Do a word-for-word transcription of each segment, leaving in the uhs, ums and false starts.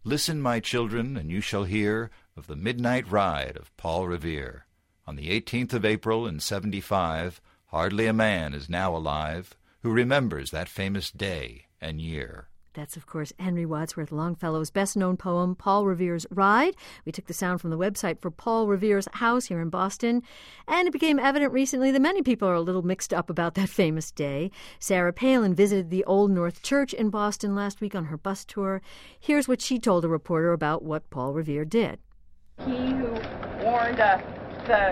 Listen, my children, and you shall hear of the midnight ride of Paul Revere. On the eighteenth of April in seventy-five, hardly a man is now alive who remembers that famous day and year. That's, of course, Henry Wadsworth Longfellow's best-known poem, Paul Revere's Ride. We took the sound from the website for Paul Revere's house here in Boston. And it became evident recently that many people are a little mixed up about that famous day. Sarah Palin visited the Old North Church in Boston last week on her bus tour. Here's what she told a reporter about what Paul Revere did. He who warned uh, the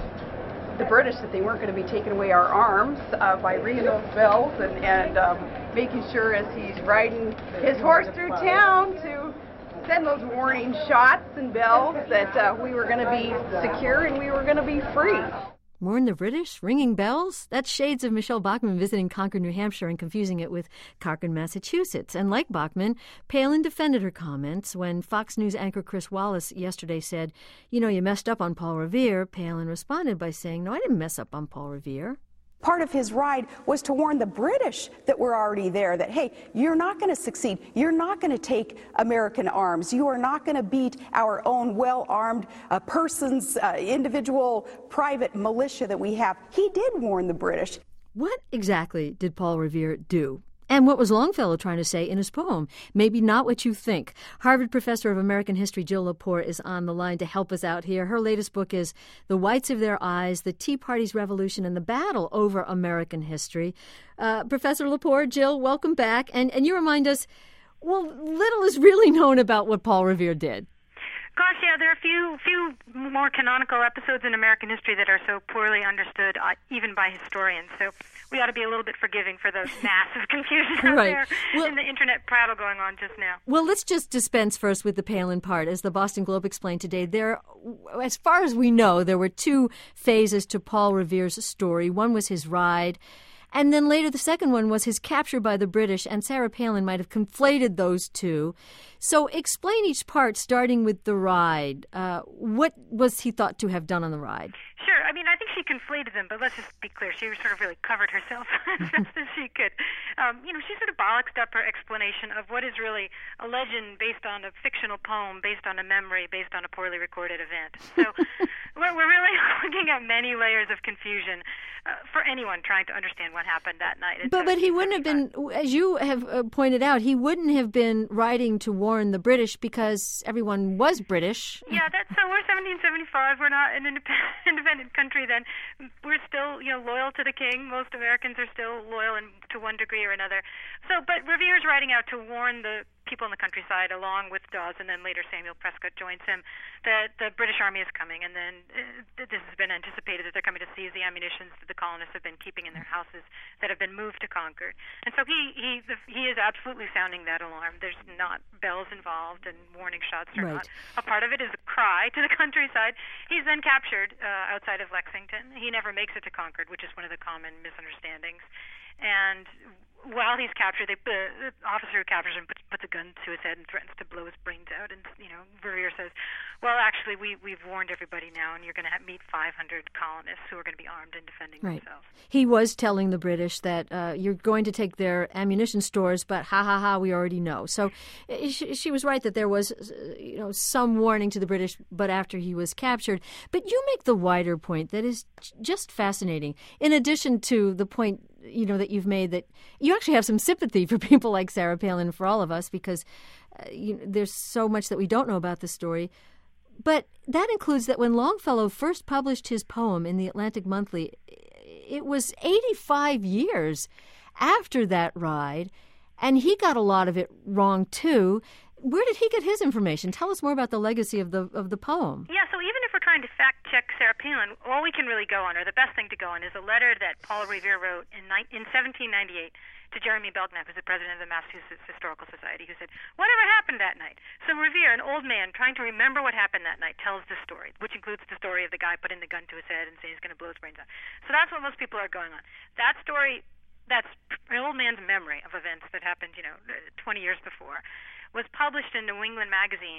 the British that they weren't going to be taking away our arms uh, by ringing those bells and, and um, making sure as he's riding his horse through town to send those warning shots and bells that uh, we were going to be secure and we were going to be free. Warn the British? Ringing bells? That's shades of Michelle Bachmann visiting Concord, New Hampshire and confusing it with Concord, Massachusetts. And like Bachmann, Palin defended her comments when Fox News anchor Chris Wallace yesterday said, you know, you messed up on Paul Revere. Palin responded by saying, no, I didn't mess up on Paul Revere. Part of his ride was to warn the British that were already there that, hey, you're not going to succeed. You're not going to take American arms. You are not going to beat our own well-armed uh, persons, uh, individual private militia that we have. He did warn the British. What exactly did Paul Revere do? And what was Longfellow trying to say in his poem? Maybe not what you think. Harvard professor of American history Jill Lepore is on the line to help us out here. Her latest book is The Whites of Their Eyes, The Tea Party's Revolution and the Battle Over American History. Uh, Professor Lepore, Jill, welcome back. And, and you remind us, well, little is really known about what Paul Revere did. Gosh, yeah, there are a few few more canonical episodes in American history that are so poorly understood, uh, even by historians. So we ought to be a little bit forgiving for those massive confusion out right. there well, in the internet prattle going on just now. Well, let's just dispense first with the Palin part. As the Boston Globe explained today, there, as far as we know, there were two phases to Paul Revere's story. One was his ride, and then later the second one was his capture by the British, and Sarah Palin might have conflated those two. So explain each part, starting with the ride. Uh, what was he thought to have done on the ride? Sure. I mean, I think she conflated them, but let's just be clear. She sort of really covered herself as best as she could. Um, you know, she sort of bollocksed up her explanation of what is really a legend based on a fictional poem, based on a memory, based on a poorly recorded event. So we're, we're really looking at many layers of confusion uh, for anyone trying to understand what happened that night. But, but he wouldn't have been, as you have uh, pointed out, he wouldn't have been writing to warn the British because everyone was British. Yeah, that's so we're seventeen seventy-five. We're not an independent, independent country then. We're still, you know, loyal to the king. Most Americans are still loyal in, to one degree or another. So, but Revere's writing out to warn the people in the countryside, along with Dawes, and then later Samuel Prescott joins him, that the British Army is coming, and then uh, this has been anticipated that they're coming to seize the ammunition that the colonists have been keeping in their houses that have been moved to Concord. And so he he he is absolutely sounding that alarm. There's not bells involved, and warning shots are right. not. A part of it is a cry to the countryside. He's then captured uh, outside of Lexington. He never makes it to Concord, which is one of the common misunderstandings. And while he's captured, they, uh, the officer who captures him puts, puts a gun to his head and threatens to blow his brains out. And, you know, Revere says, well, actually, we, we've warned everybody now, and you're going to meet five hundred colonists who are going to be armed and defending right. themselves. He was telling the British that uh, you're going to take their ammunition stores, but ha, ha, ha, we already know. So uh, she, she was right that there was, uh, you know, some warning to the British, but after he was captured. But you make the wider point that is just fascinating. In addition to the point, you know, that you've made that you actually have some sympathy for people like Sarah Palin, for all of us, because uh, you know, there's so much that we don't know about the story. But that includes that when Longfellow first published his poem in the Atlantic Monthly, it was eighty-five years after that ride, and he got a lot of it wrong, too. Where did he get his information? Tell us more about the legacy of the of the poem. Yeah, so even if we're trying to fact-check Sarah Palin, all we can really go on, or the best thing to go on, is a letter that Paul Revere wrote in, in seventeen ninety-eight to Jeremy Belknap, who's the president of the Massachusetts Historical Society, who said, whatever happened that night? So Revere, an old man trying to remember what happened that night, tells the story, which includes the story of the guy putting the gun to his head and saying he's going to blow his brains out. So that's what most people are going on. That story, that's an old man's memory of events that happened, you know, twenty years before, was published in New England Magazine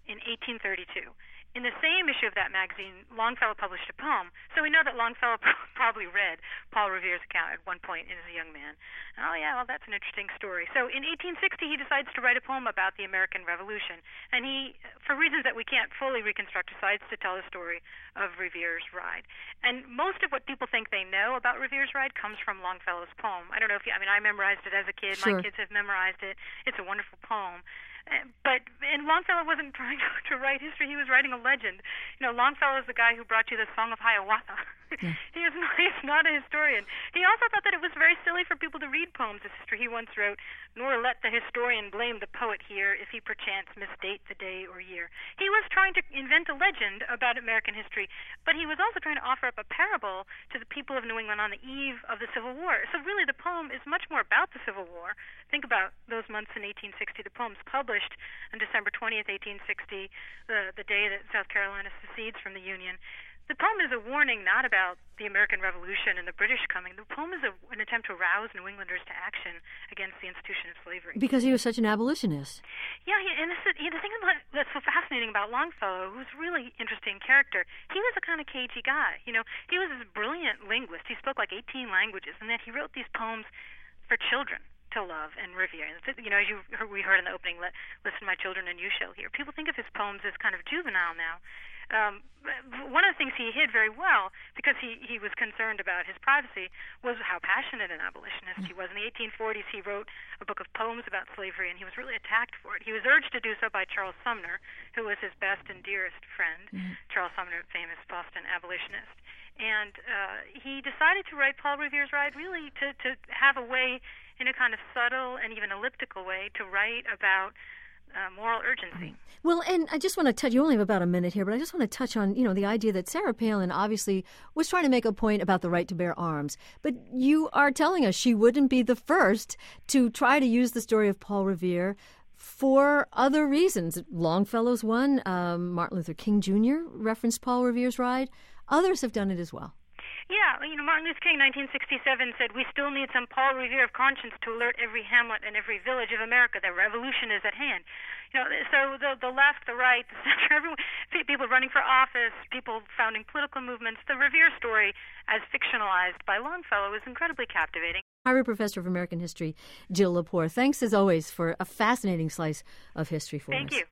in eighteen thirty-two. In the same issue of that magazine, Longfellow published a poem. So we know that Longfellow probably read Paul Revere's account at one point as a young man. Oh, yeah, well, that's an interesting story. So in eighteen sixty, he decides to write a poem about the American Revolution. And he, for reasons that we can't fully reconstruct, decides to tell the story of Revere's Ride. And most of what people think they know about Revere's Ride comes from Longfellow's poem. I don't know if you, I mean, I memorized it as a kid. Sure. My kids have memorized it. It's a wonderful poem. But and Longfellow wasn't trying to, to write history; he was writing a legend. You know, Longfellow is the guy who brought you the Song of Hiawatha. Yeah. he is not, he's not a historian. He also thought that it was very silly for people to read poems as history. He once wrote, "Nor let the historian blame the poet here if he perchance misdate the day or year." He was trying to invent a legend about American history, but he was also trying to offer up a parable to the people of New England on the eve of the Civil War. So really, the poem is much more about the Civil War. Think about those months in eighteen sixty. The poem's published on December twentieth, eighteen sixty, the, the day that South Carolina secedes from the Union. The poem is a warning not about the American Revolution and the British coming. The poem is a, an attempt to rouse New Englanders to action against the institution of slavery. Because he was such an abolitionist. Yeah, and this is, you know, the thing about, that's so fascinating about Longfellow, who's a really interesting character, he was a kind of cagey guy. You know, he was this brilliant linguist. He spoke like eighteen languages, and then he wrote these poems for children to love and revere. You know, as you heard, we heard in the opening, "Listen, my children, and you shall hear." People think of his poems as kind of juvenile now. Um, one of the things he hid very well, because he, he was concerned about his privacy, was how passionate an abolitionist he was. In the eighteen forties, he wrote a book of poems about slavery, and he was really attacked for it. He was urged to do so by Charles Sumner, who was his best and dearest friend. Mm-hmm. Charles Sumner, famous Boston abolitionist. And uh, he decided to write Paul Revere's Ride really to, to have a way, in a kind of subtle and even elliptical way, to write about Uh, moral urgency. Well, and I just want to touch, you only have about a minute here, but I just want to touch on, you know, the idea that Sarah Palin obviously was trying to make a point about the right to bear arms. But you are telling us she wouldn't be the first to try to use the story of Paul Revere for other reasons. Longfellow's one, um, Martin Luther King Junior referenced Paul Revere's Ride. Others have done it as well. Yeah, you know, Martin Luther King, nineteen sixty-seven, said, "We still need some Paul Revere of conscience to alert every hamlet and every village of America that revolution is at hand." You know, so the the left, the right, the center, everyone, people running for office, people founding political movements, the Revere story, as fictionalized by Longfellow, is incredibly captivating. Harvard Professor of American History, Jill Lepore, thanks as always for a fascinating slice of history for Thank us. you.